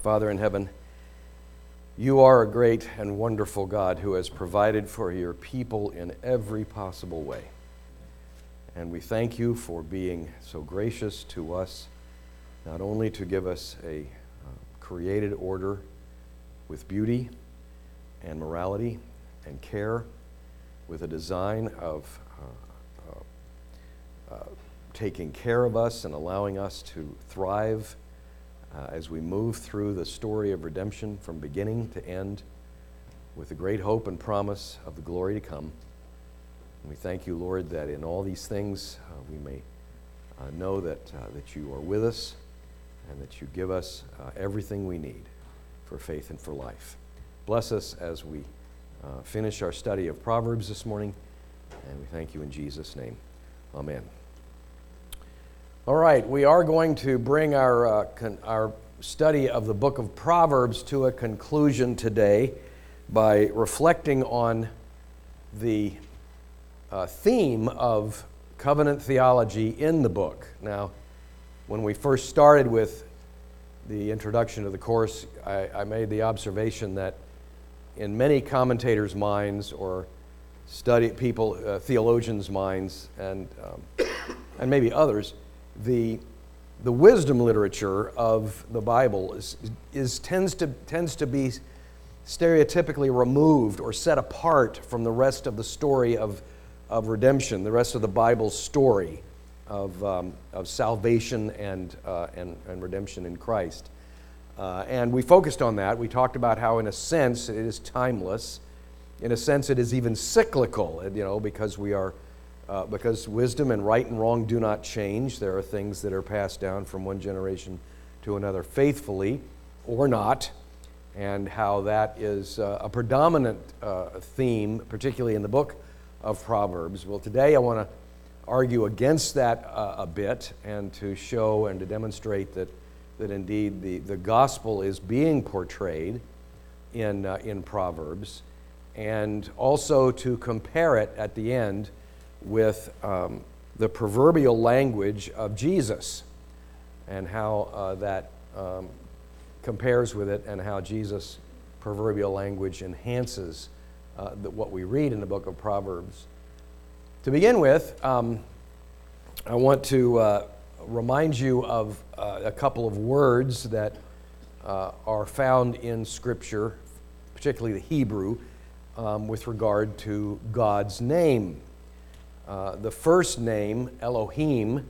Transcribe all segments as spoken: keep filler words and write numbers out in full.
Father in heaven, you are a great and wonderful God who has provided for your people in every possible way. And we thank you for being so gracious to us, not only to give us a uh, created order with beauty and morality and care, with a design of uh, uh, uh, taking care of us and allowing us to thrive Uh, as we move through the story of redemption from beginning to end with the great hope and promise of the glory to come. And we thank you, Lord, that in all these things uh, we may uh, know that, uh, that you are with us and that you give us uh, everything we need for faith and for life. Bless us as we uh, finish our study of Proverbs this morning, and we thank you in Jesus' name. Amen. All right, we are going to bring our, uh, con- our study of the book of Proverbs to a conclusion today by reflecting on the uh, theme of covenant theology in the book. Now, when we first started with the introduction to the course, I, I made the observation that in many commentators' minds or study people, uh, theologians' minds, and um, and maybe others, The, the wisdom literature of the Bible is, is tends to tends to be stereotypically removed or set apart from the rest of the story of, of redemption, the rest of the Bible's story of, um, of salvation and, uh, and, and redemption in Christ. Uh, and we focused on that. We talked about how, in a sense, it is timeless. In a sense, it is even cyclical, you know, because we are Uh, because wisdom and right and wrong do not change. There are things that are passed down from one generation to another faithfully or not, and how that is uh, a predominant uh, theme, particularly in the book of Proverbs. Well, today I want to argue against that uh, a bit and to show and to demonstrate that, that indeed the, the gospel is being portrayed in, uh, in Proverbs, and also to compare it at the end with um, the proverbial language of Jesus and how uh, that um, compares with it, and how Jesus' proverbial language enhances uh, the, what we read in the book of Proverbs. To begin with, um, I want to uh, remind you of uh, a couple of words that uh, are found in Scripture, particularly the Hebrew, um, with regard to God's name. Uh, the first name, Elohim,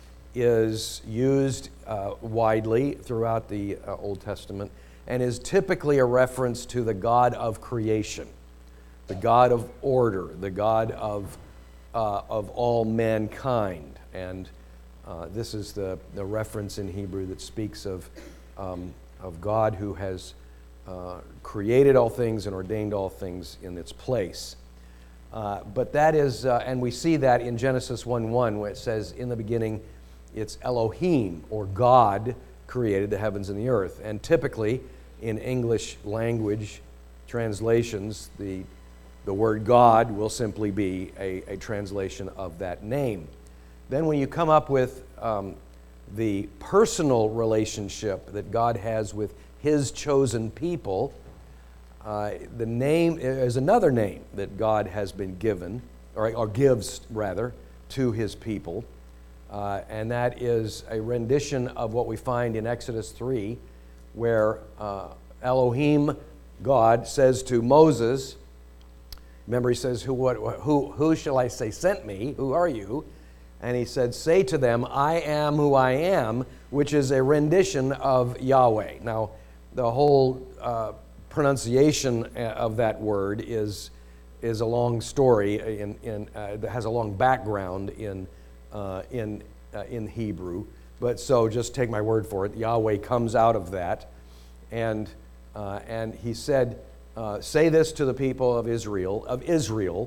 is used uh, widely throughout the uh, Old Testament and is typically a reference to the God of creation, the God of order, the God of, uh, of all mankind. And uh, this is the, the reference in Hebrew that speaks of, um, of God who has uh, created all things and ordained all things in its place. Uh, but that is, uh, and we see that in Genesis one one, where it says, in the beginning, it's Elohim, or God, created the heavens and the earth. And typically, in English language translations, the, the word God will simply be a, a translation of that name. Then when you come up with um, the personal relationship that God has with His chosen people, Uh, the name is another name that God has been given, or, or gives rather, to His people, uh, and that is a rendition of what we find in Exodus three, where uh, Elohim, God, says to Moses, remember he says, who, what, who, who shall I say sent me? Who are you? And he said, say to them, I am who I am, which is a rendition of Yahweh. Now, the whole uh, pronunciation of that word is is a long story in in uh, that has a long background in uh, in uh, in Hebrew. But so just take my word for it. Yahweh comes out of that, and uh, and he said, uh, "Say this to the people of Israel. Of Israel,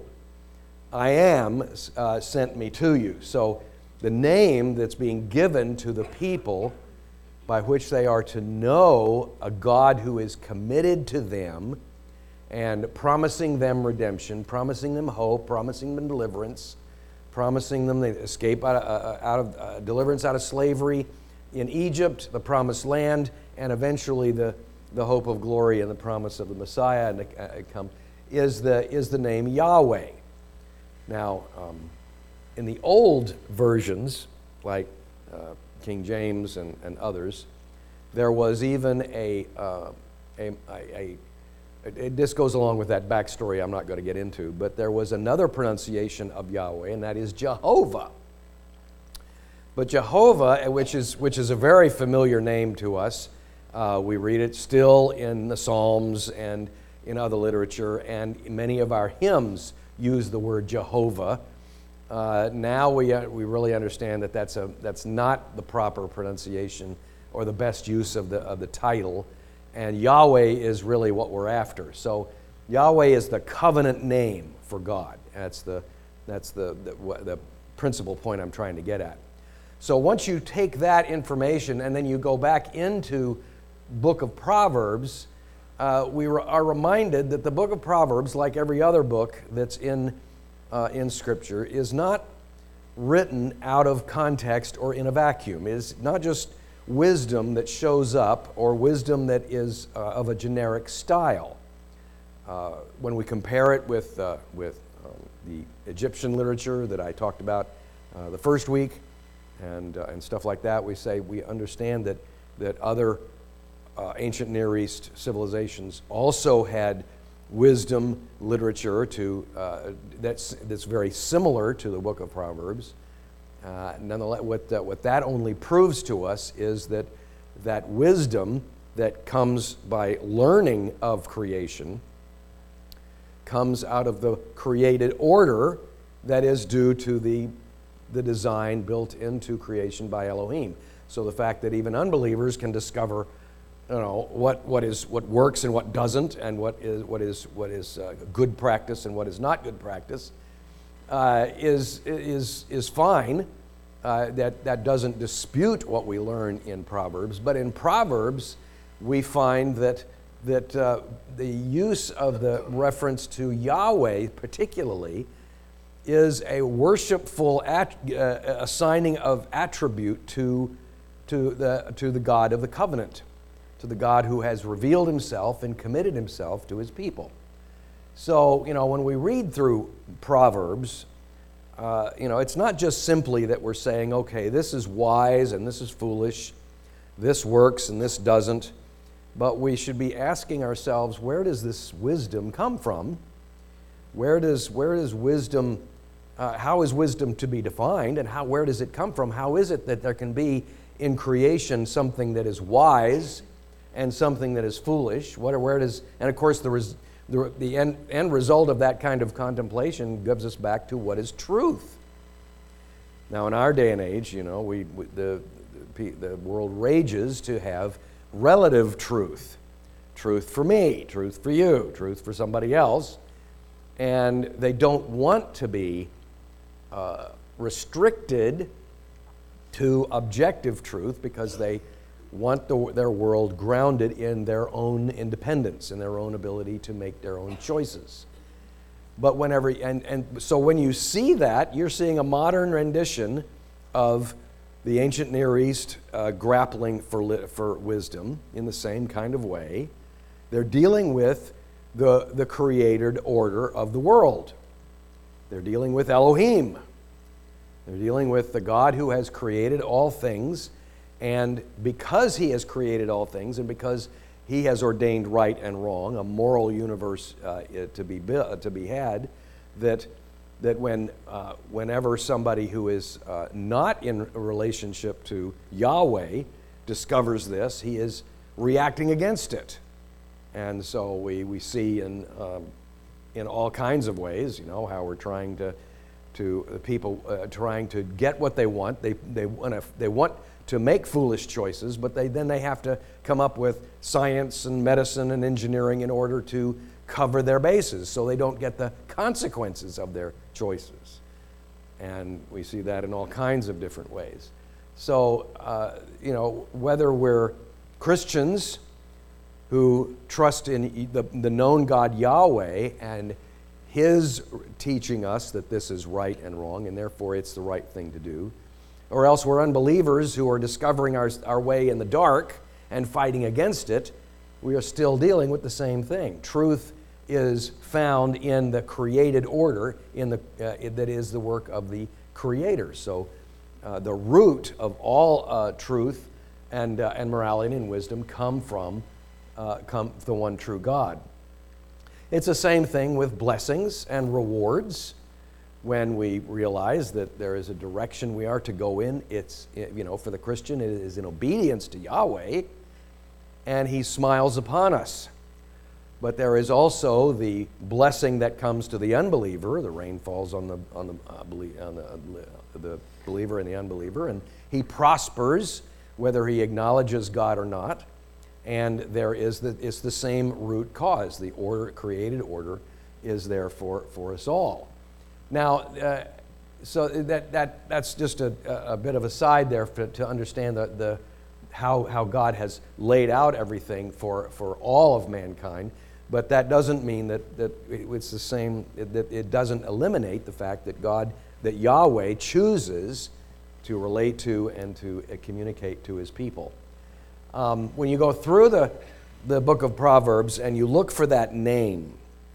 I am uh, sent me to you." So the name that's being given to the people, by which they are to know a God who is committed to them and promising them redemption, promising them hope, promising them deliverance, promising them the escape out of, uh, out of uh, deliverance out of slavery in Egypt, the promised land, and eventually the, the hope of glory and the promise of the Messiah and uh, come, is the, is the name Yahweh. Now, um, in the old versions, like uh, King James and, and others, there was even a, uh, a, a, a, a, this goes along with that backstory I'm not going to get into, but there was another pronunciation of Yahweh, and that is Jehovah. But Jehovah, which is, which is a very familiar name to us, uh, we read it still in the Psalms and in other literature, and many of our hymns use the word Jehovah. Uh, now we, uh, we really understand that that's, a, that's not the proper pronunciation or the best use of the, of the title, and Yahweh is really what we're after. So Yahweh is the covenant name for God. That's the, that's the, the, the principal point I'm trying to get at. So once you take that information and then you go back into book of Proverbs, uh, we are reminded that the book of Proverbs, like every other book that's in, uh, in Scripture, is not written out of context or in a vacuum. It is not just wisdom that shows up or wisdom that is uh, of a generic style. Uh, when we compare it with, uh, with um, the Egyptian literature that I talked about uh, the first week, and, uh, and stuff like that, we say we understand that, that other uh, ancient Near East civilizations also had wisdom literature to, uh, that's, that's very similar to the book of Proverbs. Uh, nonetheless, what, uh, what that only proves to us is that, that wisdom that comes by learning of creation comes out of the created order that is due to the the design built into creation by Elohim. So the fact that even unbelievers can discover, you know, what, what is what works and what doesn't, and what is what is what is uh, good practice and what is not good practice, uh, is is is fine. Uh, that that doesn't dispute what we learn in Proverbs. But in Proverbs, we find that that uh, the use of the reference to Yahweh, particularly, is a worshipful at, uh, assigning of attribute to, to, the, to the God of the covenant, to the God who has revealed himself and committed himself to his people. So, you know, when we read through Proverbs, uh, you know, it's not just simply that we're saying, okay, this is wise and this is foolish, this works and this doesn't, but we should be asking ourselves, where does this wisdom come from? Where does, where does wisdom Uh, how is wisdom to be defined, and how, where does it come from? How is it that there can be in creation something that is wise and something that is foolish? What, where does, and of course the, res, the, the end, end result of that kind of contemplation gives us back to what is truth. Now in our day and age, you know, we, we the, the, the world rages to have relative truth. Truth for me, truth for you, truth for somebody else. And they don't want to be Uh, restricted to objective truth because they want the, their world grounded in their own independence, in their own ability to make their own choices. But whenever, and, and so when you see that, you're seeing a modern rendition of the ancient Near East uh, grappling for, li- for wisdom in the same kind of way. They're dealing with the, the created order of the world. They're dealing with Elohim. They're dealing with the God who has created all things, and because he has created all things, and because he has ordained right and wrong, a moral universe uh, to be built, to be had, that that when uh, whenever somebody who is uh, not in a relationship to Yahweh discovers this, he is reacting against it, and so we we see in. Um, in all kinds of ways, you know, how we're trying to, to the people uh, trying to get what they want. They they want to they want to make foolish choices, but they then they have to come up with science and medicine and engineering in order to cover their bases, so they don't get the consequences of their choices. And we see that in all kinds of different ways. So, uh, you know, whether we're Christians who trust in the, the known God Yahweh and his teaching us that this is right and wrong, and therefore it's the right thing to do, or else we're unbelievers who are discovering our, our way in the dark and fighting against it, we are still dealing with the same thing. Truth is found in the created order, in the uh, that is the work of the Creator. So uh, the root of all uh, truth and uh, and morality and wisdom come from uh, come the one true God. It's the same thing with blessings and rewards. When we realize that there is a direction we are to go in, it's, you know, for the Christian, it is in obedience to Yahweh, and He smiles upon us. But there is also the blessing that comes to the unbeliever. The rain falls on the on the uh, belie- on the, uh, the believer and the unbeliever, and he prospers whether he acknowledges God or not. And there is the it's the same root cause. The order, created order, is there for for us all. Now, uh, so that that that's just a, a bit of a side there for, to understand the, the how how God has laid out everything for, for all of mankind. But that doesn't mean that that it's the same. That it doesn't eliminate the fact that God, that Yahweh chooses to relate to and to communicate to His people. Um, when you go through the the book of Proverbs and you look for that name,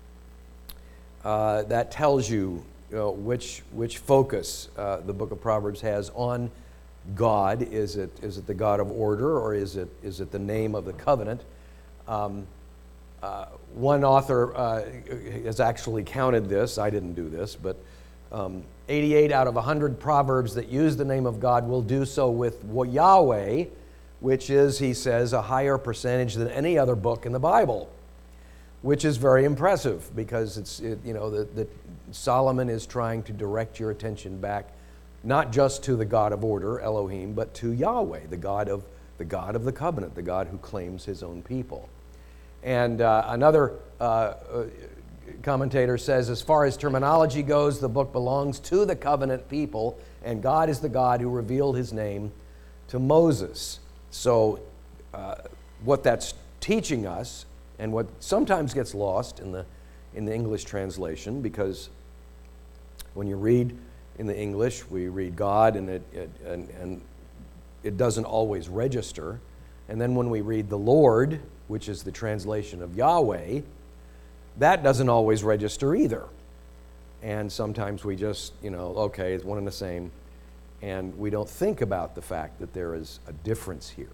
uh, that tells you. You know, which which focus uh, the book of Proverbs has on God. Is it is it the God of order, or is it is it the name of the covenant? Um, uh, one author uh, has actually counted this. I didn't do this, but um, eighty-eight out of one hundred Proverbs that use the name of God will do so with Yahweh, which is, he says, a higher percentage than any other book in the Bible, which is very impressive because it's it, you know the, the Solomon is trying to direct your attention back not just to the God of order, Elohim, but to Yahweh, the God of the God of the covenant, the God who claims His own people. And uh, another uh, uh, commentator says, as far as terminology goes, the book belongs to the covenant people, and God is the God who revealed His name to Moses. So uh, what that's teaching us, and what sometimes gets lost in the in the English translation, because when you read in the English, we read God, and it, it and, and it doesn't always register. And then when we read the Lord, which is the translation of Yahweh, that doesn't always register either. And sometimes we just, you know, okay, it's one and the same, and we don't think about the fact that there is a difference here.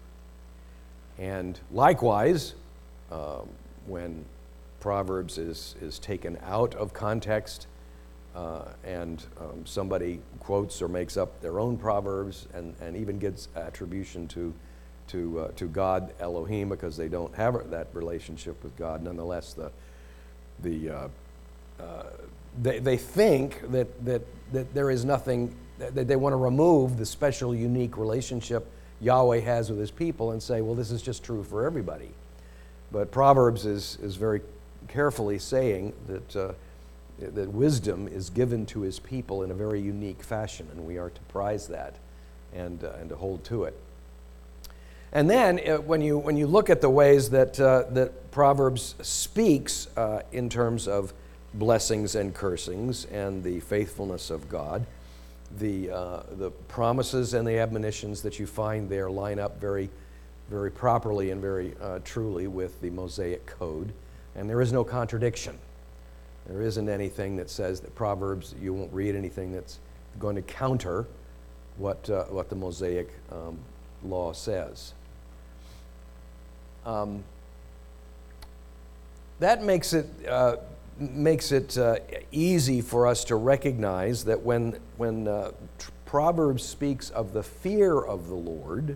And likewise, um, when Proverbs is, is taken out of context, uh, and um, somebody quotes or makes up their own Proverbs and, and even gives attribution to, to, uh, to God, Elohim, because they don't have that relationship with God, nonetheless, the, the, uh, uh, they, they think that, that, that there is nothing, that they want to remove the special, unique relationship Yahweh has with His people and say, well, this is just true for everybody. But Proverbs is, is very carefully saying that, uh, that wisdom is given to His people in a very unique fashion, and we are to prize that and, uh, and to hold to it. And then uh, when, you, when you look at the ways that, uh, that Proverbs speaks uh, in terms of blessings and cursings and the faithfulness of God, the, uh, the promises and the admonitions that you find there line up very very properly and very uh, truly with the Mosaic Code, and there is no contradiction. There isn't anything that says that Proverbs, you won't read anything that's going to counter what uh, what the Mosaic um, law says. Um, that makes it uh, makes it uh, easy for us to recognize that when when uh, Proverbs speaks of the fear of the Lord,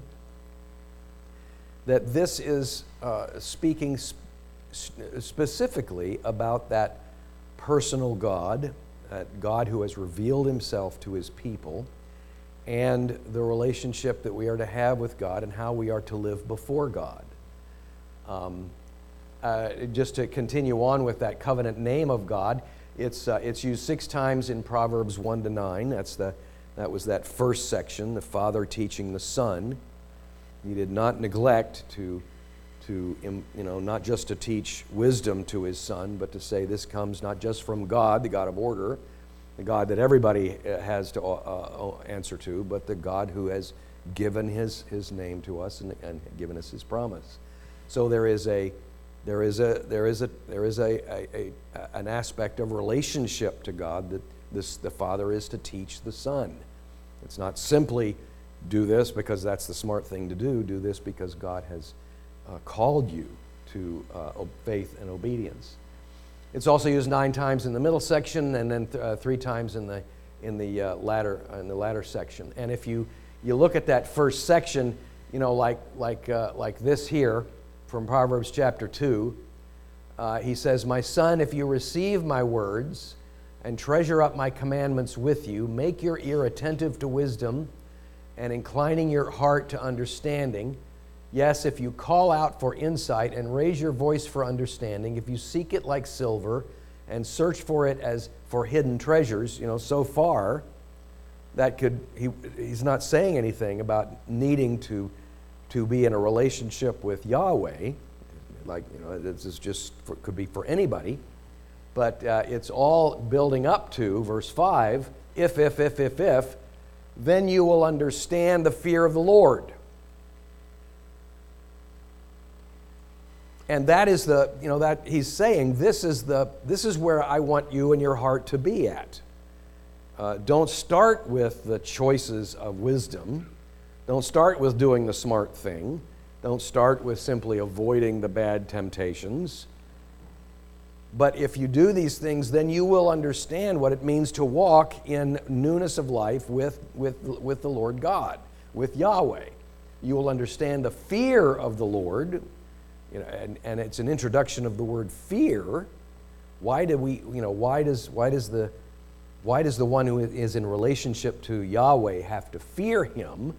that this is uh, speaking sp- specifically about that personal God, that God who has revealed Himself to His people, and the relationship that we are to have with God and how we are to live before God. Um, uh, just to continue on with that covenant name of God, it's uh, it's used six times in Proverbs one to nine. That's the that was that first section, the Father teaching the Son. He did not neglect to, to you know, not just to teach wisdom to His Son, but to say this comes not just from God, the God of order, the God that everybody has to uh, answer to, but the God who has given his, his name to us and, and given us his promise. So there is a there is a there is a there is a, a, a an aspect of relationship to God that this the Father is to teach the Son. It's not simply do this because that's the smart thing to do. Do this because God has uh, called you to uh, faith and obedience. It's also used nine times in the middle section, and then th- uh, three times in the in the uh, latter in the latter section. And if you you look at that first section, you know, like like uh, like this here from Proverbs chapter two, uh, he says, "My son, if you receive my words and treasure up my commandments with you, make your ear attentive to wisdom, and inclining your heart to understanding. Yes, if you call out for insight and raise your voice for understanding, if you seek it like silver and search for it as for hidden treasures," you know, so far, that could, he, he's not saying anything about needing to, to be in a relationship with Yahweh. Like, you know, this is just, for, could be for anybody. But uh, it's all building up to, verse five, if, if, if, if, if, then you will understand the fear of the Lord. And that is the, you know, that he's saying, this is the, this is where I want you and your heart to be at. Uh, don't start with the choices of wisdom. Don't start with doing the smart thing. Don't start with simply avoiding the bad temptations. But if you do these things, then you will understand what it means to walk in newness of life with, with, with the Lord God, with Yahweh. You will understand the fear of the Lord. You know, and, and it's an introduction of the word fear. Why do we, you know, why does why does the why does the one who is in relationship to Yahweh have to fear him?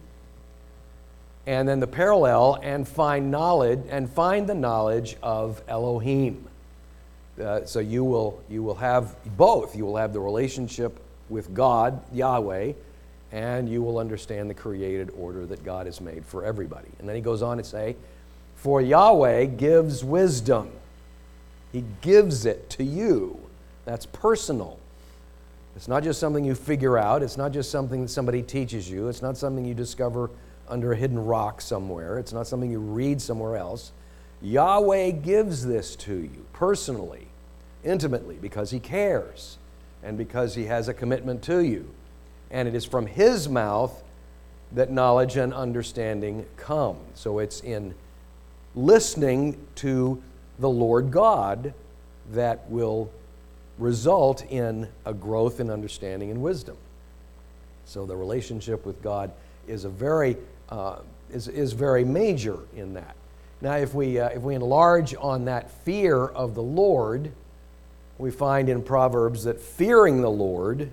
And then the parallel, and find knowledge and find the knowledge of Elohim. Uh, so you will you will have both. You will have the relationship with God, Yahweh, and you will understand the created order that God has made for everybody. And then he goes on to say, "For Yahweh gives wisdom." He gives it to you. That's personal. It's not just something you figure out. It's not just something that somebody teaches you. It's not something you discover under a hidden rock somewhere. It's not something you read somewhere else. Yahweh gives this to you personally, intimately, because he cares and because he has a commitment to you. And it is from his mouth that knowledge and understanding come. So it's in listening to the Lord God that will result in a growth in understanding and wisdom. So the relationship with God is a very uh, is is very major in that. Now, if we uh, if we enlarge on that fear of the Lord, we find in Proverbs that fearing the Lord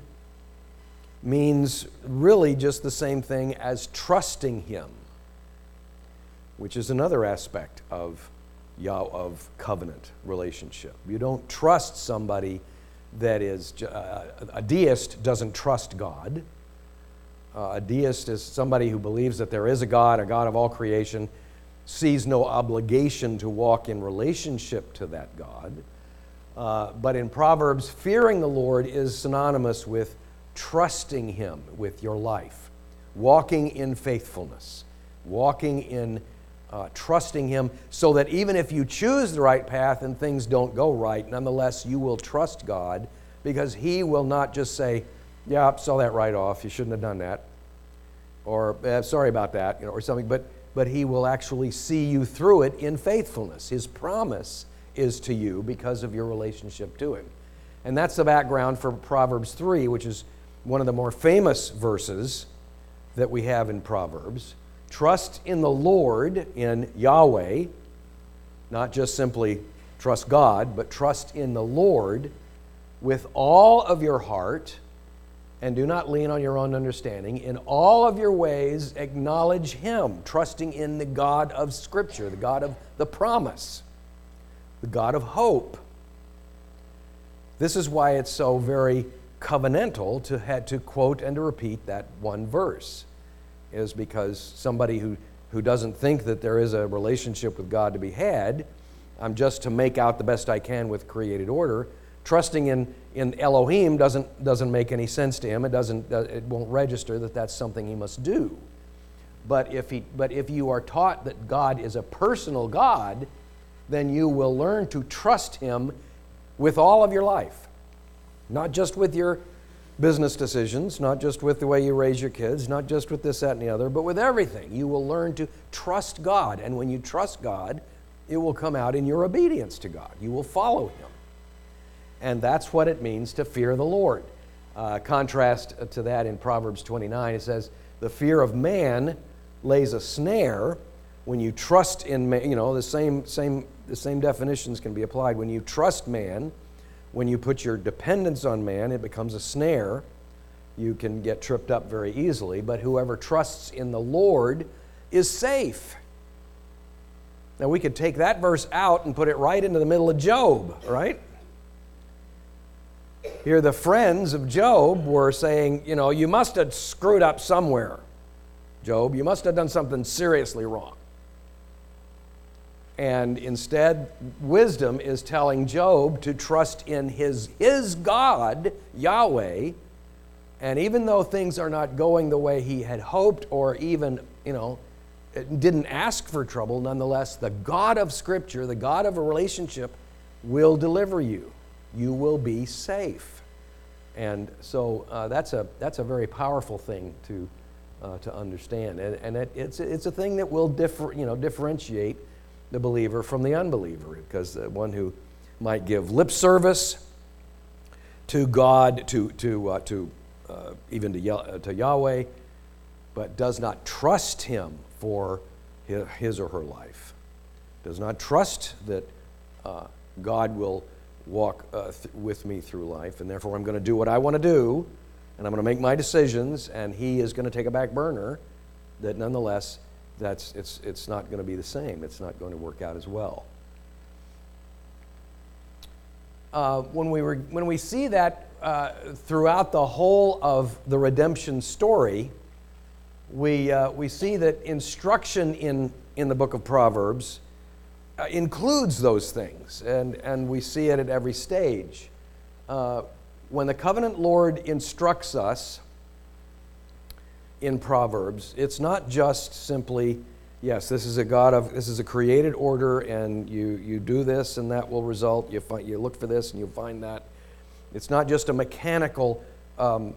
means really just the same thing as trusting him, which is another aspect of Yah, of covenant relationship. You don't trust somebody that is, uh, a deist doesn't trust God. Uh, a deist is somebody who believes that there is a God, a God of all creation, sees no obligation to walk in relationship to that God. Uh, but in Proverbs, fearing the Lord is synonymous with trusting him with your life, walking in faithfulness, walking in Uh, trusting him, so that even if you choose the right path and things don't go right, nonetheless you will trust God, because he will not just say, "Yeah, saw that right off, you shouldn't have done that," or eh, "sorry about that," you know, or something. But but he will actually see you through it in faithfulness. His promise is to you because of your relationship to him, and that's the background for Proverbs three, which is one of the more famous verses that we have in Proverbs. Trust in the Lord, in Yahweh, not just simply trust God, but trust in the Lord with all of your heart, and do not lean on your own understanding. In all of your ways, acknowledge him, trusting in the God of Scripture, the God of the promise, the God of hope. This is why it's so very covenantal to have to quote and to repeat that one verse. Is because somebody who, who doesn't think that there is a relationship with God to be had, I'm just to make out the best I can with created order, trusting in, in Elohim doesn't, doesn't make any sense to him. It, doesn't, it won't register that that's something he must do. But if he, but if you are taught that God is a personal God, then you will learn to trust Him with all of your life. Not just with your business decisions, not just with the way you raise your kids, not just with this, that, and the other, but with everything. You will learn to trust God. And when you trust God, it will come out in your obedience to God. You will follow Him. And that's what it means to fear the Lord. Uh, contrast to that in Proverbs twenty-nine, it says, the fear of man lays a snare. When you trust in man, you know, the same, same, the same definitions can be applied. When you trust man, when you put your dependence on man, it becomes a snare. You can get tripped up very easily, but whoever trusts in the Lord is safe. Now, we could take that verse out and put it right into the middle of Job, right? Here, the friends of Job were saying, you know, you must have screwed up somewhere, Job. You must have done something seriously wrong. And instead, wisdom is telling Job to trust in his, his God, Yahweh. And even though things are not going the way he had hoped or even, you know, didn't ask for trouble, nonetheless, the God of Scripture, the God of a relationship, will deliver you. You will be safe. And so uh, that's a that's a very powerful thing to uh, to understand. And, and it, it's it's a thing that will differ, you know, differentiate the believer from the unbeliever, because the one who might give lip service to God, to to uh, to uh, even to uh, to Yahweh, but does not trust Him for his, his or her life, does not trust that uh, God will walk uh, th- with me through life, and therefore I'm going to do what I want to do, and I'm going to make my decisions, and He is going to take a back burner, that nonetheless, that's it's it's not going to be the same. It's not going to work out as well. Uh, when we were when we see that uh, throughout the whole of the redemption story, we uh, we see that instruction in in the book of Proverbs uh, includes those things, and and we see it at every stage. Uh, when the covenant Lord instructs us in Proverbs, it's not just simply, yes, this is a God of, this is a created order, and you you do this and that will result. You find, you look for this and you'll find that. It's not just a mechanical um,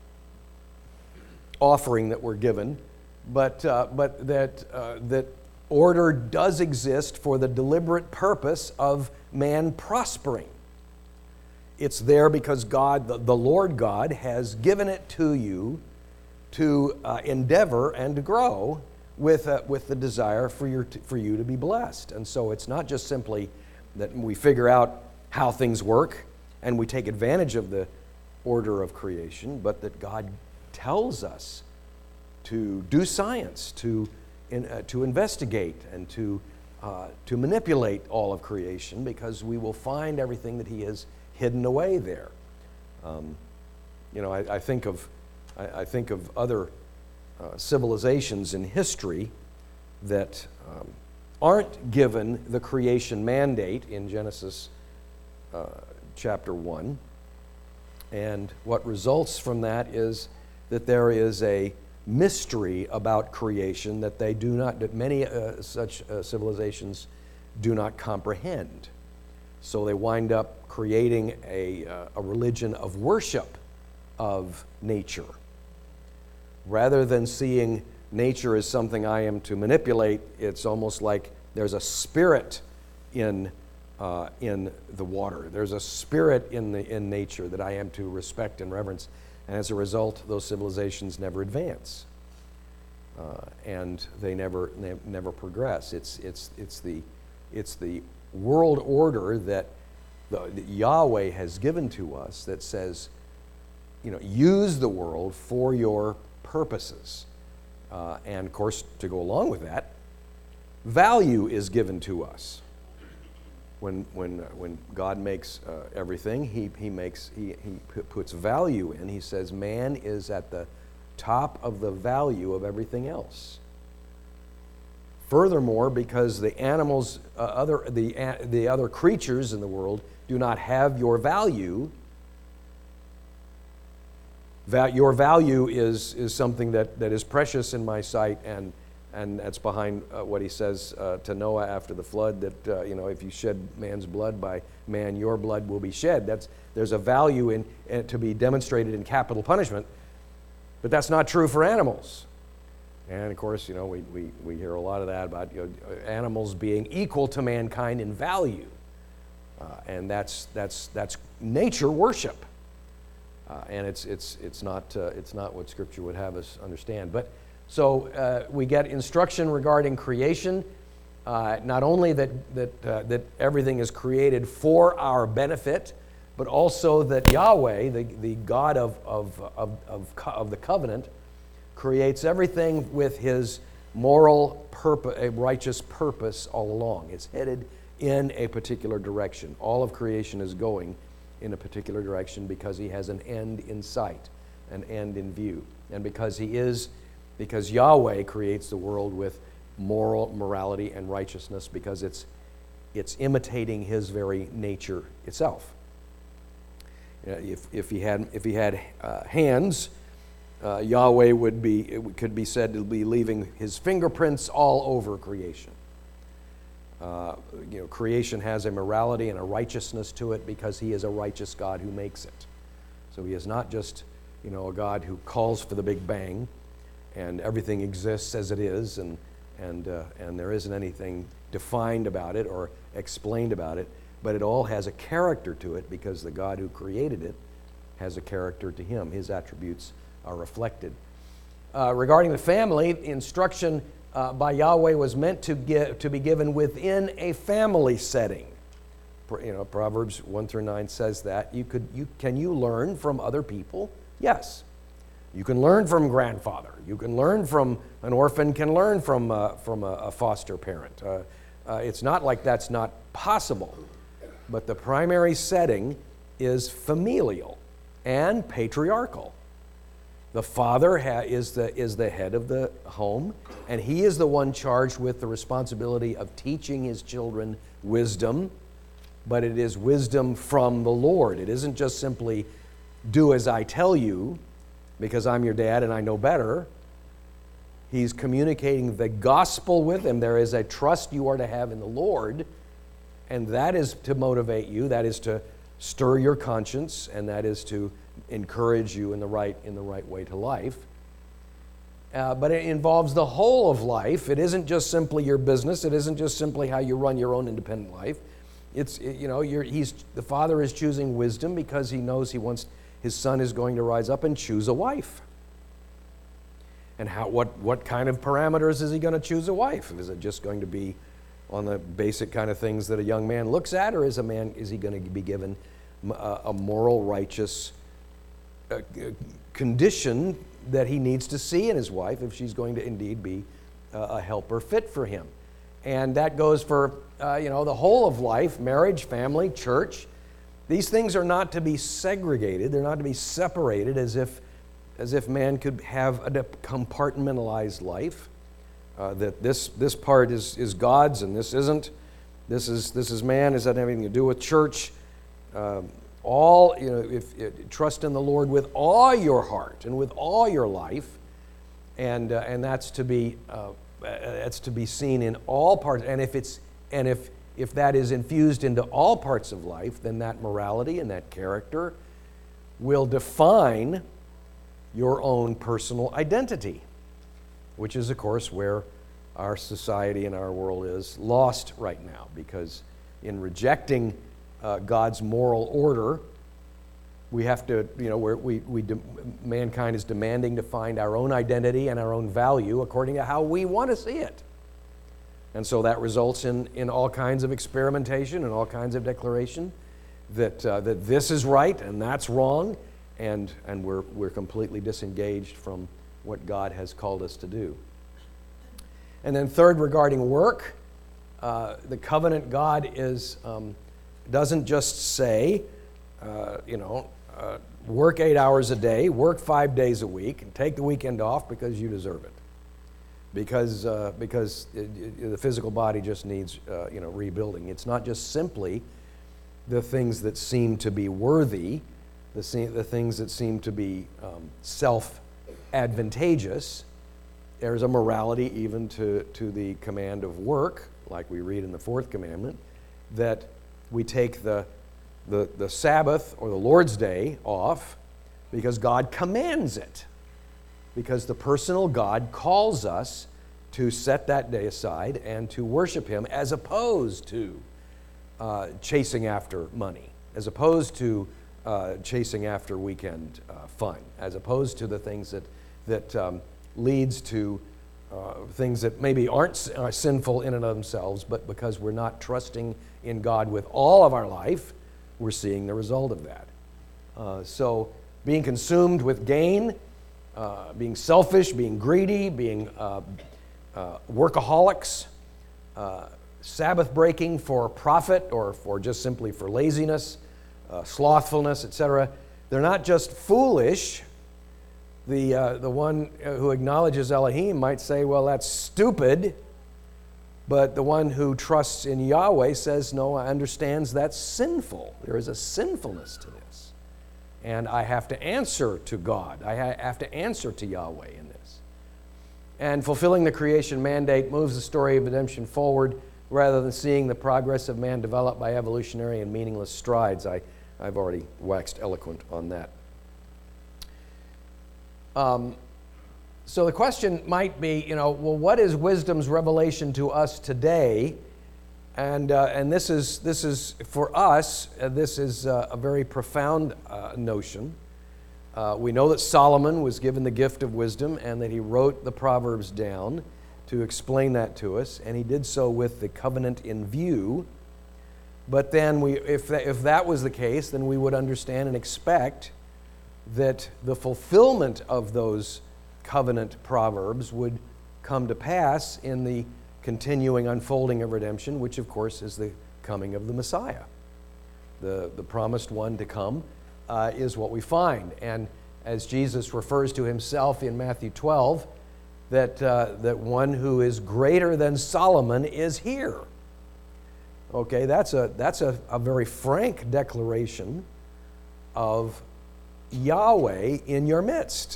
offering that we're given, but uh, but that uh, that order does exist for the deliberate purpose of man prospering. It's there because God, the, the Lord God, has given it to you to uh, endeavor and to grow with uh, with the desire for your t- for you to be blessed. And so it's not just simply that we figure out how things work and we take advantage of the order of creation, but that God tells us to do science, to in, uh, to investigate, and to uh, to manipulate all of creation, because we will find everything that He has hidden away there. Um, you know, I, I think of I, I think of other uh, civilizations in history that um, aren't given the creation mandate in Genesis uh, chapter one, and what results from that is that there is a mystery about creation that they do not, that many uh, such uh, civilizations do not comprehend. So they wind up creating a, uh, a religion of worship of nature. Rather than seeing nature as something I am to manipulate, it's almost like there's a spirit in uh, in the water. There's a spirit in the in nature that I am to respect and reverence. And as a result, those civilizations never advance, uh, and they never ne- never progress. It's it's it's the it's the world order that, the, that Yahweh has given to us that says, you know, use the world for your purposes, uh, and of course, to go along with that, value is given to us. When when uh, when God makes uh, everything, he he makes he he p- puts value in. He says man is at the top of the value of everything else. Furthermore, because the animals, uh, other the uh, the other creatures in the world do not have your value, va- your value is, is something that, that is precious in my sight, and, and that's behind uh, what he says uh, to Noah after the flood, that uh, you know, if you shed man's blood, by man your blood will be shed. That's, there's a value in, in to be demonstrated in capital punishment, but that's not true for animals. And of course, you know, we, we, we hear a lot of that about, you know, animals being equal to mankind in value. Uh, and that's, that's, that's nature worship. Uh, and it's, it's, it's, not, uh, it's not what Scripture would have us understand. But so uh, we get instruction regarding creation, uh, not only that, that, uh, that everything is created for our benefit, but also that Yahweh, the, the God of, of, of, of, of the covenant, creates everything with his moral purpose, a righteous purpose all along. It's headed in a particular direction. All of creation is going in a particular direction because he has an end in sight, an end in view. And because he is, because Yahweh creates the world with moral morality and righteousness, because it's, it's imitating his very nature itself. You know, if, if he had, if he had uh, hands, Uh, Yahweh would be, it could be said to be leaving his fingerprints all over creation. Uh, you know, creation has a morality and a righteousness to it because he is a righteous God who makes it. So he is not just, you know, a God who calls for the Big Bang and everything exists as it is, and and uh, and there isn't anything defined about it or explained about it, but it all has a character to it because the God who created it has a character to him. His attributes are reflected. Uh, regarding the family, instruction uh, by Yahweh was meant to give, to be given within a family setting. You know, Proverbs one through nine says that. You could, you, can you learn from other people? Yes. You can learn from grandfather. You can learn from, an orphan can learn from, uh, from a, a foster parent. Uh, uh, it's not like that's not possible. But the primary setting is familial and patriarchal. The father ha- is, the, is the head of the home, and he is the one charged with the responsibility of teaching his children wisdom, but it is wisdom from the Lord. It isn't just simply do as I tell you because I'm your dad and I know better. He's communicating the gospel with them. There is a trust you are to have in the Lord, and that is to motivate you, that is to stir your conscience, and that is to encourage you in the right in the right way to life. Uh, but it involves the whole of life. It isn't just simply your business. It isn't just simply how you run your own independent life. It's, you know, you're, he's the father is choosing wisdom because he knows he wants his son is going to rise up and choose a wife. And how what what kind of parameters is he going to choose a wife? Is it just going to be on the basic kind of things that a young man looks at, or is a man is he going to be given a, a moral, righteous uh, condition that he needs to see in his wife if she's going to indeed be uh, a helper fit for him? And that goes for uh, you know the whole of life: marriage, family, church. These things are not to be segregated. They're not to be separated as if as if man could have a compartmentalized life. Uh, that this this part is is God's and this isn't. This is this is man. Is that having to do with church? Uh, all you know, if, if trust in the Lord with all your heart and with all your life, and uh, and that's to be uh, that's to be seen in all parts. And if it's and if if that is infused into all parts of life, then that morality and that character will define your own personal identity, which is, of course, where our society and our world is lost right now, because in rejecting uh, God's moral order, we have to, you know, we're, we, we de- mankind is demanding to find our own identity and our own value according to how we want to see it. And so that results in, in all kinds of experimentation and all kinds of declaration that, uh, that this is right and that's wrong, and, and we're, we're completely disengaged from what God has called us to do. And then third, regarding work, uh, the covenant God is um, doesn't just say, uh, you know, uh, work eight hours a day, work five days a week, and take the weekend off because you deserve it. Because uh, because it, it, the physical body just needs uh, you know rebuilding. It's not just simply the things that seem to be worthy the, se- the things that seem to be um, self-advantageous. There's a morality even to, to the command of work, like we read in the fourth commandment, that we take the, the, the Sabbath or the Lord's Day off because God commands it, because the personal God calls us to set that day aside and to worship Him, as opposed to uh, chasing after money, as opposed to uh, chasing after weekend uh, fun, as opposed to the things that, that um, leads to uh, things that maybe aren't uh, sinful in and of themselves, but because we're not trusting in God with all of our life, we're seeing the result of that. Uh, so being consumed with gain, uh, being selfish, being greedy, being uh, uh, workaholics, uh, Sabbath breaking for profit or for just simply for laziness, uh, slothfulness, et cetera. They're not just foolish. The, uh, the one who acknowledges Elohim might say, well, that's stupid. But the one who trusts in Yahweh says, no, I understands that's sinful. There is a sinfulness to this. And I have to answer to God. I ha- have to answer to Yahweh in this. And fulfilling the creation mandate moves the story of redemption forward rather than seeing the progress of man developed by evolutionary and meaningless strides. I, I've already waxed eloquent on that. Um, so the question might be, you know, well, what is wisdom's revelation to us today? And uh, and this is this is for us. Uh, this is uh, a very profound uh, notion. Uh, we know that Solomon was given the gift of wisdom, and that he wrote the Proverbs down to explain that to us, and he did so with the covenant in view. But then, we, if that, if that was the case, then we would understand and expect that the fulfillment of those covenant proverbs would come to pass in the continuing unfolding of redemption, which of course is the coming of the Messiah. The, the promised one to come uh, is what we find. And as Jesus refers to himself in Matthew twelve, that, uh, that one who is greater than Solomon is here. Okay, that's a, that's a, a very frank declaration of Yahweh in your midst.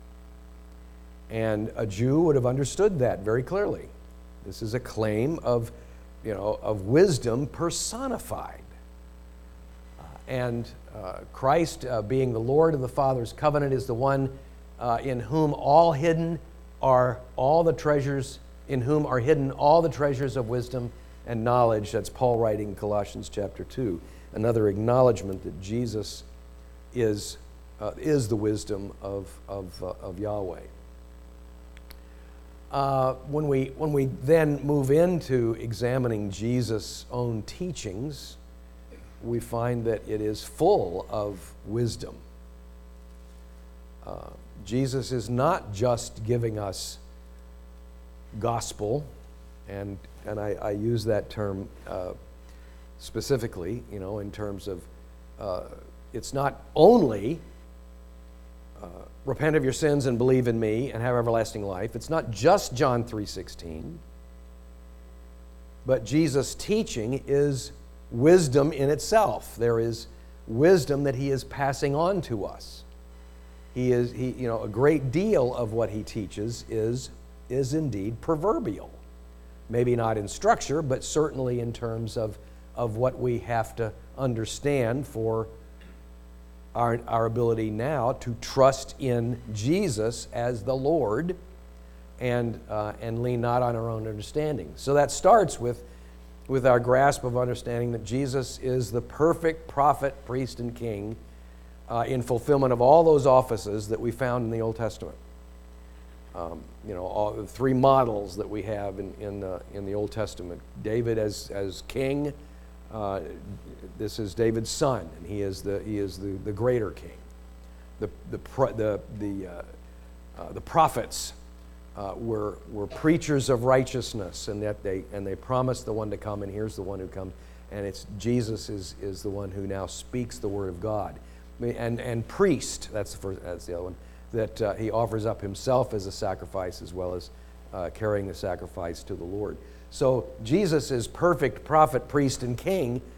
And a Jew would have understood that very clearly. This is a claim of, you know, of wisdom personified. Uh, and uh, Christ, uh, being the Lord of the Father's covenant, is the one uh, in whom all hidden are all the treasures, in whom are hidden all the treasures of wisdom and knowledge. That's Paul writing in Colossians chapter two. Another acknowledgement that Jesus is, uh, is the wisdom of, of, uh, of Yahweh. Uh, when we when we then move into examining Jesus' own teachings, we find that it is full of wisdom. Uh, Jesus is not just giving us gospel, and and I, I use that term uh, specifically, you know, in terms of uh, it's not only Uh, repent of your sins and believe in me and have everlasting life. It's not just John three sixteen, but Jesus' teaching is wisdom in itself. There is wisdom that he is passing on to us. He is, he, you know, a great deal of what he teaches is, is indeed proverbial. Maybe not in structure, but certainly in terms of, of what we have to understand for Our, our ability now to trust in Jesus as the Lord and, uh, and lean not on our own understanding. So that starts with, with our grasp of understanding that Jesus is the perfect prophet, priest, and king uh, in fulfillment of all those offices that we found in the Old Testament. Um, you know, all the three models that we have in, in, the, in the Old Testament. David as, as king. Uh, this is David's son, and he is the he is the, the greater king. The the the the, uh, uh, the prophets uh, were were preachers of righteousness, and that they and they promised the one to come, and here's the one who comes, and it's Jesus is is the one who now speaks the word of God, and and priest. That's the first. That's the other one. That uh, he offers up himself as a sacrifice as well as uh, carrying the sacrifice to the Lord. So Jesus is perfect prophet, priest, and king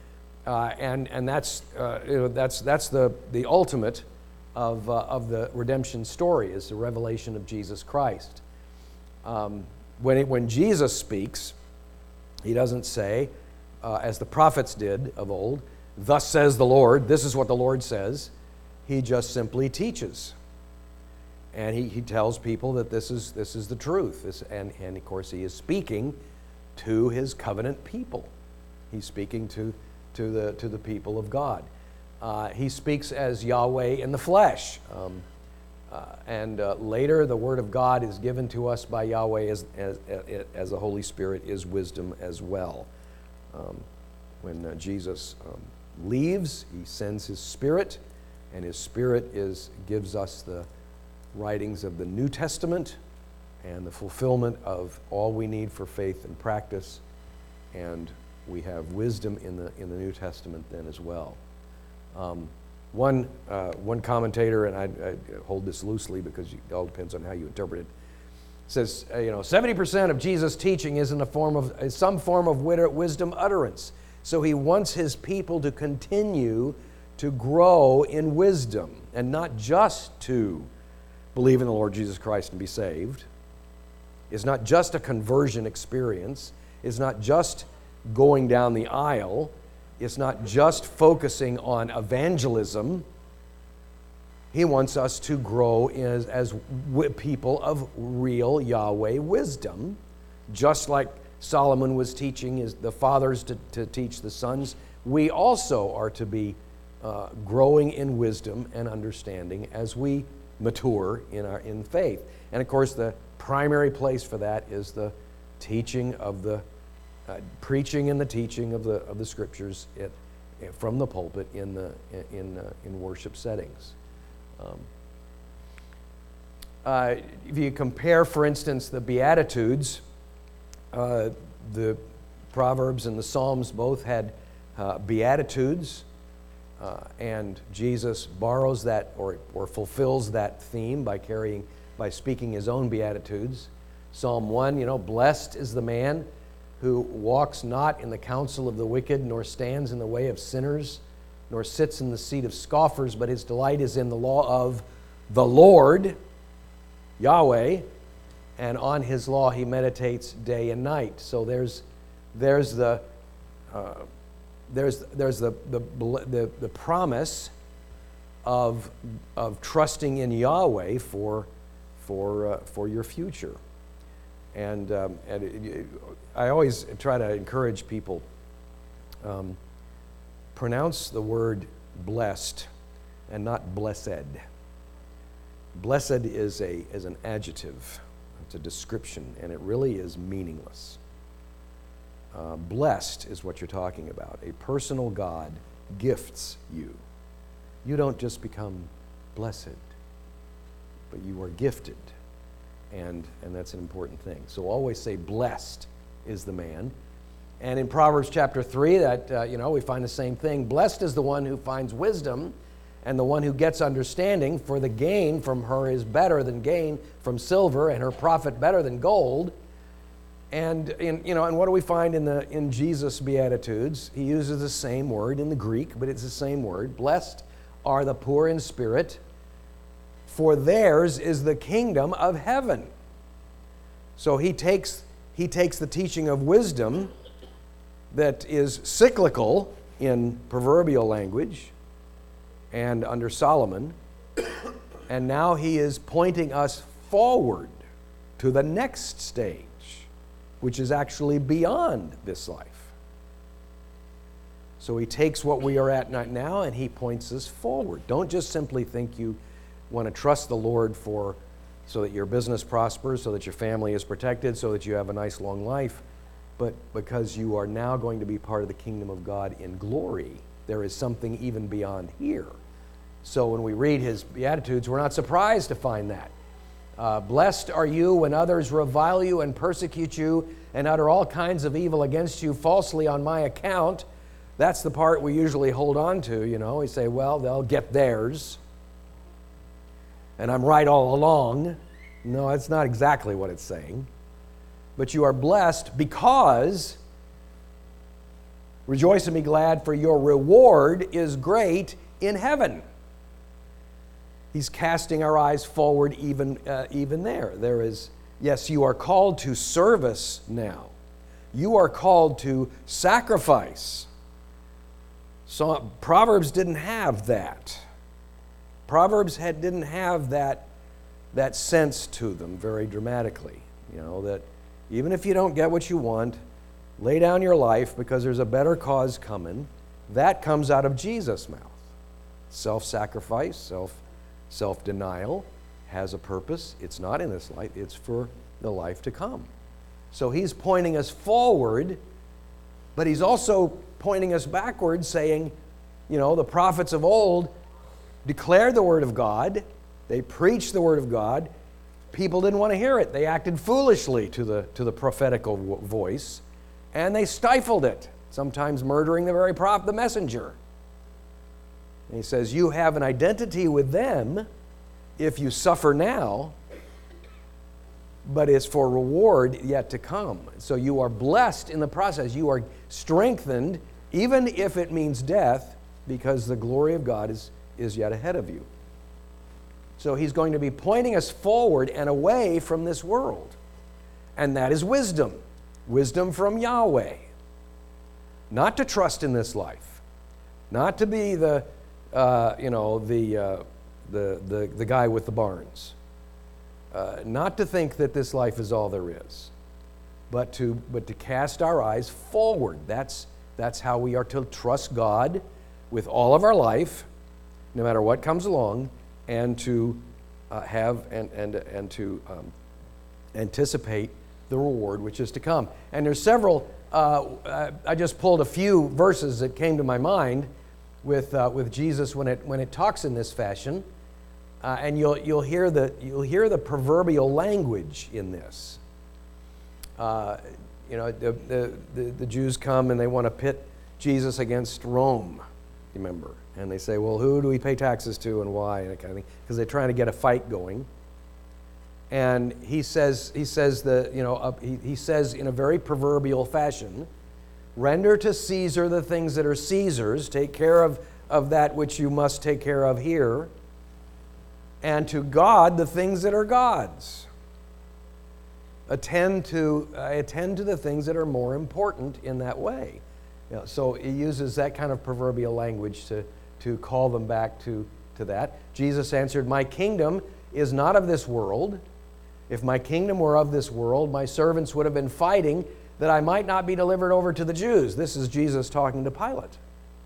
Uh, and and that's, uh, you know, that's, that's the, the ultimate of, uh, of the redemption story, is the revelation of Jesus Christ. Um, when, it, when Jesus speaks, he doesn't say, uh, as the prophets did of old, "Thus says the Lord," this is what the Lord says. He just simply teaches. And he, he tells people that this is, this is the truth. This, and, and of course, he is speaking to his covenant people. He's speaking to, to, the, to the people of God. Uh, he speaks as Yahweh in the flesh. Um, uh, and uh, later, the Word of God is given to us by Yahweh as, as, as the Holy Spirit is wisdom as well. Um, when uh, Jesus um, leaves, he sends his Spirit, and his Spirit is, gives us the writings of the New Testament and the fulfillment of all we need for faith and practice. And we have wisdom in the, in the New Testament then as well. Um, one, uh, one commentator, and I, I hold this loosely because it all depends on how you interpret it, says, uh, you know, seventy percent of Jesus' teaching is in a form of, is some form of wisdom utterance. So he wants his people to continue to grow in wisdom, and not just to believe in the Lord Jesus Christ and be saved. It's not just a conversion experience. It's not just going down the aisle. It's not just focusing on evangelism. He wants us to grow as, as people of real Yahweh wisdom, just like Solomon was teaching his, the fathers to, to teach the sons. We also are to be uh, growing in wisdom and understanding as we mature in our in faith. And of course, the primary place for that is the teaching of the uh, preaching and the teaching of the of the scriptures it, it, from the pulpit in the in uh, in worship settings. Um, uh, if you compare, for instance, the Beatitudes, uh, the Proverbs and the Psalms both had uh, Beatitudes. Uh, and Jesus borrows that or, or fulfills that theme by carrying, by speaking his own Beatitudes. Psalm one, you know, "Blessed is the man who walks not in the counsel of the wicked, nor stands in the way of sinners, nor sits in the seat of scoffers, but his delight is in the law of the Lord," Yahweh, "and on his law he meditates day and night." So there's, there's the... Uh, There's, there's the, the, the, the promise of, of trusting in Yahweh for, for, uh, for your future. And, um, and it, I always try to encourage people, um, pronounce the word blessed and not blessed. Blessed is, a, is an adjective. It's a description, and it really is meaningless. Uh, blessed is what you're talking about. A personal God gifts you. You don't just become blessed, but you are gifted. And, and that's an important thing. So always say, blessed is the man. And in Proverbs chapter three, that uh, you know, we find the same thing. Blessed is the one who finds wisdom, and the one who gets understanding, for the gain from her is better than gain from silver, and her profit better than gold. And in, you know, and what do we find in the in Jesus' Beatitudes? He uses the same word in the Greek, but it's the same word. Blessed are the poor in spirit, for theirs is the kingdom of heaven. So he takes he takes the teaching of wisdom that is cyclical in proverbial language and under Solomon, and now he is pointing us forward to the next stage, which is actually beyond this life. So he takes what we are at now and he points us forward. Don't just simply think you want to trust the Lord for so that your business prospers, so that your family is protected, so that you have a nice long life, but because you are now going to be part of the kingdom of God in glory. There is something even beyond here. So when we read his Beatitudes, we're not surprised to find that. Uh, Blessed are you when others revile you and persecute you and utter all kinds of evil against you falsely on my account. That's the part we usually hold on to, you know. We say, well, they'll get theirs, and I'm right all along. No, that's not exactly what it's saying. But you are blessed because Rejoice and be glad, for your reward is great in heaven. He's casting our eyes forward even, uh, even there. There is, yes, you are called to service now. You are called to sacrifice. So Proverbs didn't have that. Proverbs had, didn't have that, that sense to them very dramatically. You know, that even if you don't get what you want, lay down your life because there's a better cause coming. That comes out of Jesus' mouth. Self-sacrifice, self, self-denial has a purpose. It's not in this life. It's for the life to come. So he's pointing us forward, but he's also pointing us backward, saying, you know, the prophets of old declared the word of God. They preached the word of God. People didn't want to hear it. They acted foolishly to the, to the prophetical voice, and they stifled it, sometimes murdering the very prophet, the messenger. And he says, you have an identity with them if you suffer now, but it's for reward yet to come. So you are blessed in the process. You are strengthened, even if it means death, because the glory of God is, is yet ahead of you. So he's going to be pointing us forward and away from this world. And that is wisdom. Wisdom from Yahweh. Not to trust in this life. Not to be the, uh, you know, the, uh, the, the, the guy with the barns. Uh, not to think that this life is all there is. But to, but to cast our eyes forward. That's, that's how we are to trust God with all of our life, no matter what comes along, and to uh, have and, and, and to um, anticipate the reward which is to come. And there's several, uh, I just pulled a few verses that came to my mind with, uh, with Jesus when it, when it talks in this fashion. Uh, and you'll, you'll, hear the, you'll hear the proverbial language in this. Uh, you know, the, the, the, the Jews come and they want to pit Jesus against Rome, remember. And they say, well, who do we pay taxes to and why, and that kind of thing, because they're trying to get a fight going. And he says, he says the, you know, uh, he, he says in a very proverbial fashion, render to Caesar the things that are Caesar's, take care of, of that which you must take care of here, and to God the things that are God's. Attend to, uh, attend to the things that are more important in that way. You know, so he uses that kind of proverbial language to, to call them back to, to that. Jesus answered, my kingdom is not of this world. If my kingdom were of this world, my servants would have been fighting that I might not be delivered over to the Jews. This is Jesus talking to Pilate.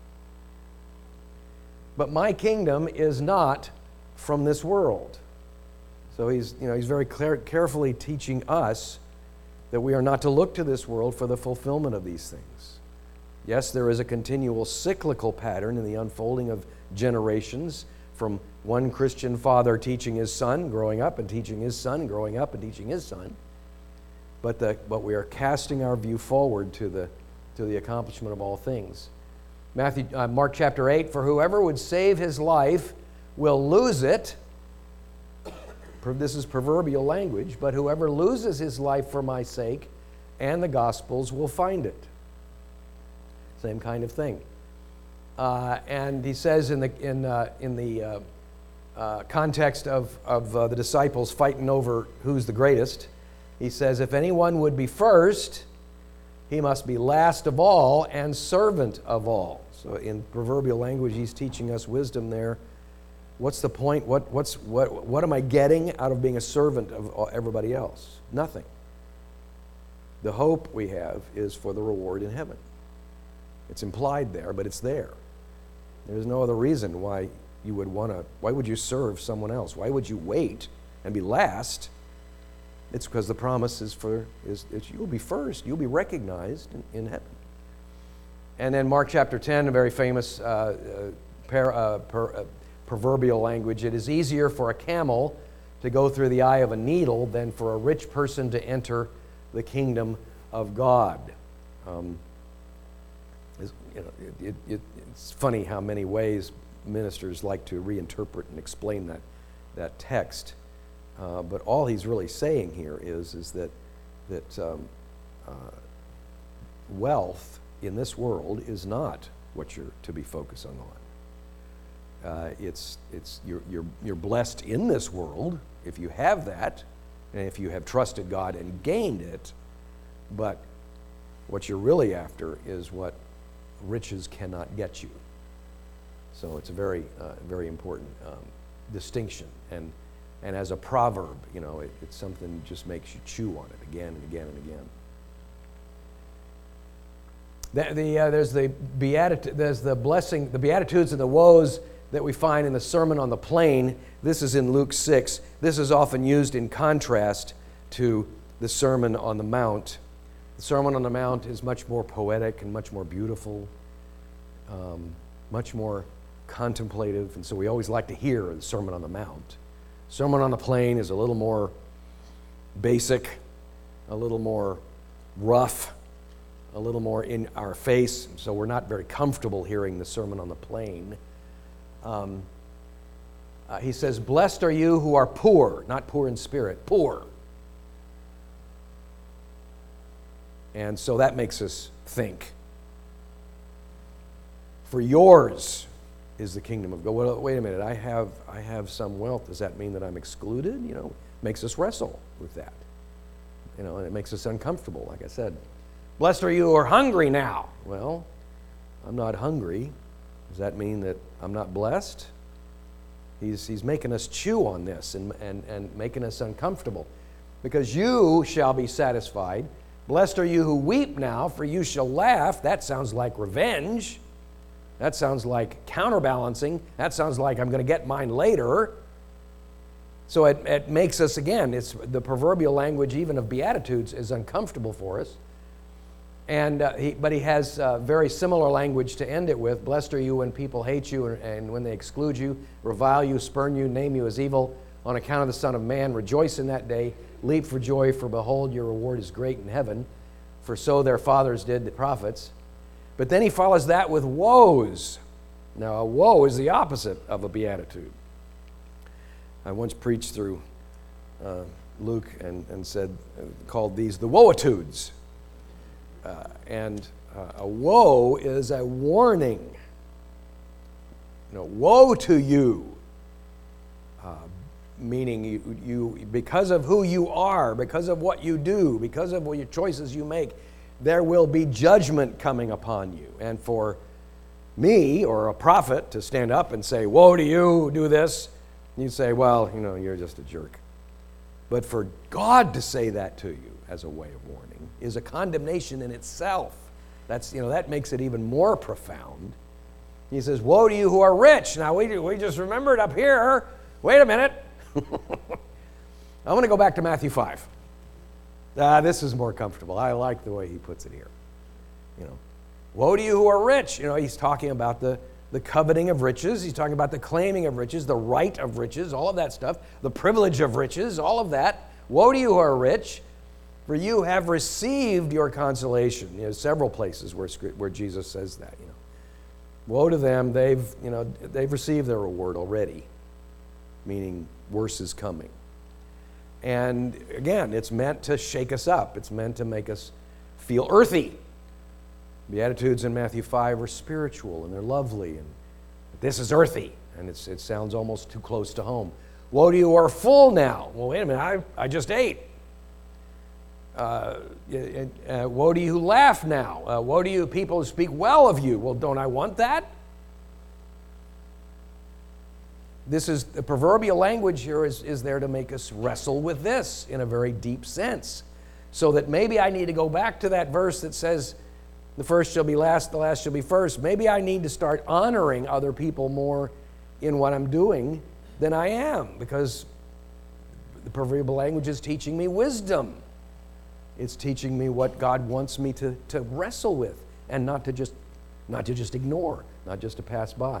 But my kingdom is not from this world. So he's, you know, he's very clear, carefully teaching us that we are not to look to this world for the fulfillment of these things. Yes, there is a continual cyclical pattern in the unfolding of generations, from one Christian father teaching his son, growing up, and teaching his son, growing up, and teaching his son. But, the, but we are casting our view forward to the, to the accomplishment of all things. Matthew, uh, Mark chapter eight, for whoever would save his life will lose it. This is proverbial language, but whoever loses his life for my sake and the gospel's will find it. Same kind of thing. Uh, and he says in the, in, uh, in the uh, uh, context of, of uh, the disciples fighting over who's the greatest, he says, if anyone would be first, he must be last of all and servant of all. So in proverbial language, he's teaching us wisdom there. What's the point? What, what's, what, what am I getting out of being a servant of everybody else? Nothing. The hope we have is for the reward in heaven. It's implied there, but it's there. There's no other reason why you would want to, why would you serve someone else? Why would you wait and be last? It's because the promise is for, is, is you'll be first. You'll be recognized in, in heaven. And then Mark chapter ten, a very famous uh, uh, par, uh, per, uh, proverbial language. It is easier for a camel to go through the eye of a needle than for a rich person to enter the kingdom of God. Um, is, you know, it, it, it's funny how many ways ministers like to reinterpret and explain that, that text. Uh, but all he's really saying here is, is that, that um, uh, wealth in this world is not what you're to be focusing on. Uh, it's it's you're, you're you're blessed in this world if you have that, and if you have trusted God and gained it. But what you're really after is what riches cannot get you. So it's a very uh, very important um, distinction. And and as a proverb, you know, it, it's something that just makes you chew on it again and again and again. The, the, uh, there's the beatitude, there's the blessing, the beatitudes and the woes that we find in the Sermon on the Plain. This is in Luke six. This is often used in contrast to the Sermon on the Mount. The Sermon on the Mount is much more poetic and much more beautiful, um, much more contemplative, and so we always like to hear the Sermon on the Mount. Sermon on the Plain is a little more basic, a little more rough, a little more in our face, so we're not very comfortable hearing the Sermon on the Plain. Um, uh, he says, "Blessed are you who are poor," not poor in spirit, poor. And so that makes us think. "For yours is the kingdom of God." Well, wait a minute, I have I have some wealth. Does that mean that I'm excluded? You know, makes us wrestle with that. You know, and it makes us uncomfortable, like I said. "Blessed are you who are hungry now." Well, I'm not hungry. Does that mean that I'm not blessed? He's, he's making us chew on this and, and, and making us uncomfortable. "Because you shall be satisfied. Blessed are you who weep now, for you shall laugh." That sounds like revenge. That sounds like counterbalancing. That sounds like I'm going to get mine later. So it, it makes us, again, it's the proverbial language even of Beatitudes is uncomfortable for us. And uh, he, but he has uh, very similar language to end it with. "Blessed are you when people hate you and, and when they exclude you, revile you, spurn you, name you as evil on account of the Son of Man. Rejoice in that day, leap for joy, for behold, your reward is great in heaven. For so their fathers did the prophets." But then he follows that with woes. Now, a woe is the opposite of a beatitude. I once preached through uh, Luke and, and said, uh, called these the woeitudes. Uh, and uh, a woe is a warning. You know, woe to you, uh, meaning you, you, because of who you are, because of what you do, because of what your choices you make, there will be judgment coming upon you. And for me or a prophet to stand up and say, "Woe to you who do this," you say, "Well, you know, you're just a jerk." But for God to say that to you as a way of warning is a condemnation in itself. That's, you know, that makes it even more profound. He says, "Woe to you who are rich." Now, we, we just remembered up here. Wait a minute. I'm going to go back to Matthew five. Uh, this is more comfortable. I like the way he puts it here. You know, "Woe to you who are rich." You know, he's talking about the, the coveting of riches. He's talking about the claiming of riches, the right of riches, all of that stuff, the privilege of riches, all of that. "Woe to you who are rich, for you have received your consolation." You know, several places where, where Jesus says that. You know, woe to them. They've you know they've received their reward already, meaning worse is coming. And again, it's meant to shake us up. It's meant to make us feel earthy. Beatitudes in Matthew five are spiritual and they're lovely, and this is earthy, and it's, it sounds almost too close to home. "Woe to you who are full now." Well, wait a minute, I, I just ate. Uh, uh, "Woe to you who laugh now." Uh, "woe to you people who speak well of you." Well, don't I want that? This is, the proverbial language here is, is there to make us wrestle with this in a very deep sense. So that maybe I need to go back to that verse that says, "The first shall be last, the last shall be first." Maybe I need to start honoring other people more in what I'm doing than I am, because the proverbial language is teaching me wisdom. It's teaching me what God wants me to, to wrestle with and not to just not to just ignore, not just to pass by.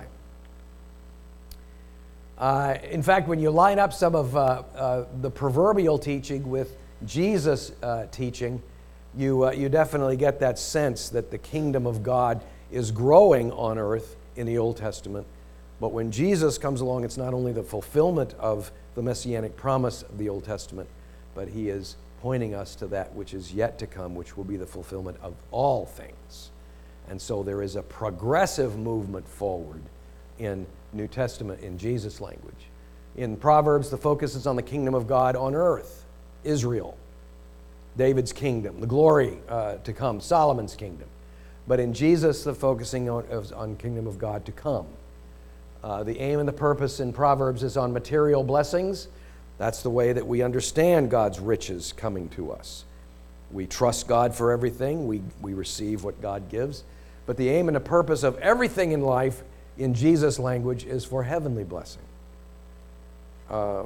Uh, in fact, when you line up some of uh, uh, the proverbial teaching with Jesus' uh, teaching, you, uh, you definitely get that sense that the kingdom of God is growing on earth in the Old Testament. But when Jesus comes along, it's not only the fulfillment of the messianic promise of the Old Testament, but he is pointing us to that which is yet to come, which will be the fulfillment of all things. And so there is a progressive movement forward in New Testament, in Jesus' language. In Proverbs, the focus is on the kingdom of God on earth, Israel, David's kingdom, the glory uh, to come, Solomon's kingdom. But in Jesus, the focusing on, is on kingdom of God to come. Uh, the aim and the purpose in Proverbs is on material blessings. That's the way that we understand God's riches coming to us. We trust God for everything. We, we receive what God gives. But the aim and the purpose of everything in life, in Jesus' language, is for heavenly blessing. Uh,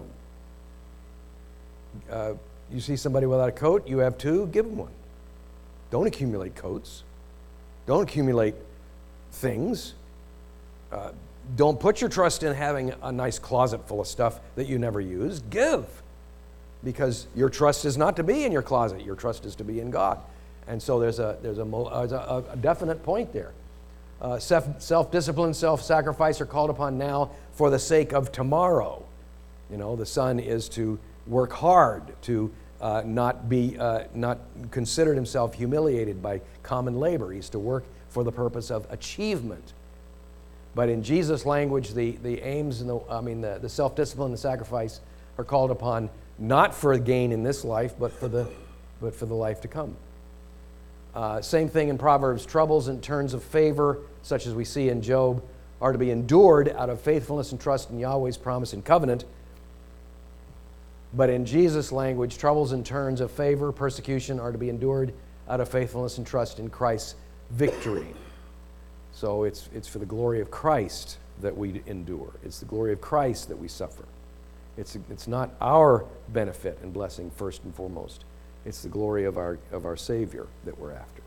uh, you see somebody without a coat, you have two, give them one. Don't accumulate coats. Don't accumulate things. Uh, don't put your trust in having a nice closet full of stuff that you never use. Give. Because your trust is not to be in your closet. Your trust is to be in God. And so there's a, there's a, a, a definite point there. Uh, self, self-discipline, self-sacrifice are called upon now for the sake of tomorrow. You know, the son is to work hard, to uh, not be, uh, not consider himself humiliated by common labor. He's to work for the purpose of achievement. But in Jesus' language, the, the aims and the, I mean, the, the self-discipline and the sacrifice are called upon not for gain in this life, but for the, but for the life to come. Uh, same thing in Proverbs. Troubles and turns of favor, such as we see in Job, are to be endured out of faithfulness and trust in Yahweh's promise and covenant. But in Jesus' language, troubles and turns of favor, persecution, are to be endured out of faithfulness and trust in Christ's victory. So it's, it's for the glory of Christ that we endure. It's the glory of Christ that we suffer. It's, it's not our benefit and blessing first and foremost. It's the glory of our, of our Savior that we're after.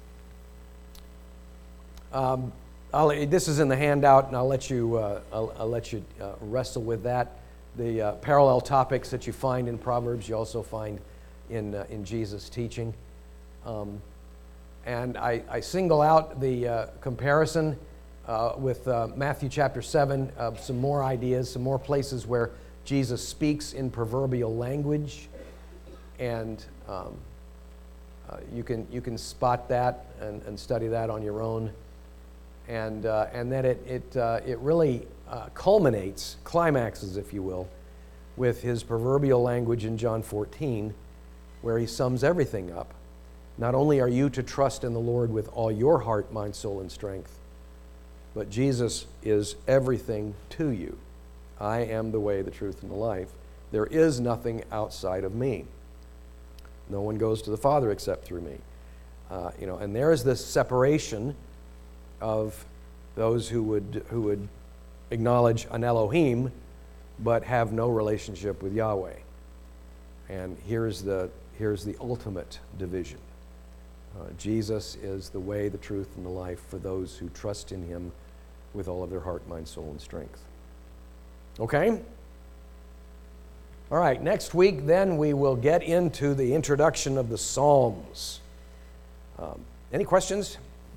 Um, I'll, this is in the handout, and I'll let you, uh, I'll, I'll let you uh, wrestle with that. The uh, parallel topics that you find in Proverbs, you also find in, uh, in Jesus' teaching. Um, and I, I single out the uh, comparison uh, with uh, Matthew chapter seven, uh, some more ideas, some more places where Jesus speaks in proverbial language. And um, uh, you can you can spot that and, and study that on your own, and uh, and then it it uh, it really uh, culminates, climaxes, if you will, with his proverbial language in John fourteen, where he sums everything up. Not only are you to trust in the Lord with all your heart, mind, soul, and strength, but Jesus is everything to you. I am the way, the truth, and the life. There is nothing outside of me. No one goes to the Father except through me. Uh, you know, and there is this separation of those who would who would acknowledge an Elohim, but have no relationship with Yahweh. And here's the here's the ultimate division. Uh, Jesus is the way, the truth, and the life for those who trust in Him with all of their heart, mind, soul, and strength. Okay? All right, next week then we will get into the introduction of the Psalms. Um, any questions?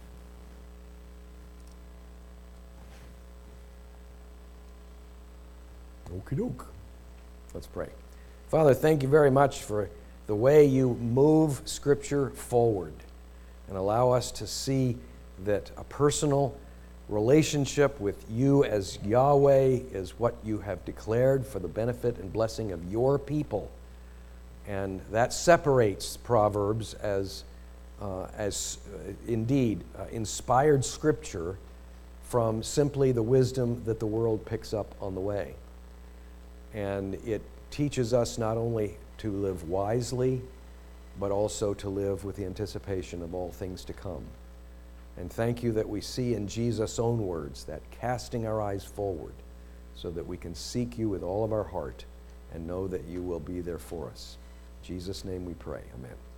Okie doke. Let's pray. Father, thank you very much for the way you move Scripture forward and allow us to see that a personal relationship with you as Yahweh is what you have declared for the benefit and blessing of your people. And that separates Proverbs as, uh, as uh, indeed uh, inspired Scripture from simply the wisdom that the world picks up on the way. And it teaches us not only to live wisely, but also to live with the anticipation of all things to come. And thank you that we see in Jesus' own words that casting our eyes forward so that we can seek you with all of our heart and know that you will be there for us. In Jesus' name we pray. Amen.